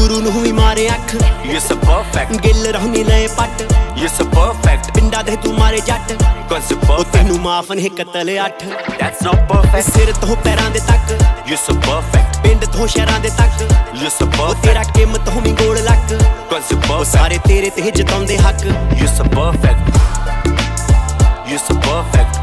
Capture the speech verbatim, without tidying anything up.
ਗੁਰੂ ਨੂੰ ਵੀ ਮਾਰੇ ਅੱਖ You're so perfect ਗਿੱਲ ਰਹਨੀ ਲਏ ਪੱਟ You're so perfect ਪਿੰਡਾਂ ਦੇ ਤੂੰ ਮਾਰੇ ਜੱਟ Cause you're ਉਹ perfect ਤੈਨੂੰ ਮਾਫ ਨਹੀਂ ਕਤਲ ਅੱਠ That's not perfect ਸਿਰ ਤੋਂ ਪੈਰਾਂ ਦੇ ਤੱਕ You're so perfect ਪਿੰਡ ਤੋਂ ਸ਼ਹਿਰਾਂ ਦੇ ਤੱਕ You're so ਉਹ perfect ਤੇਰਾ ਕਿਮਤ ਹੋਵੀਂ ਗੋਲ ਲੱਕ Cause you're ਉਹ perfect ਸਾਰੇ ਤੇਰੇ ਤੇ ਜਿਤਾਉਂਦੇ ਹੱਕ You're so perfect You're so perfect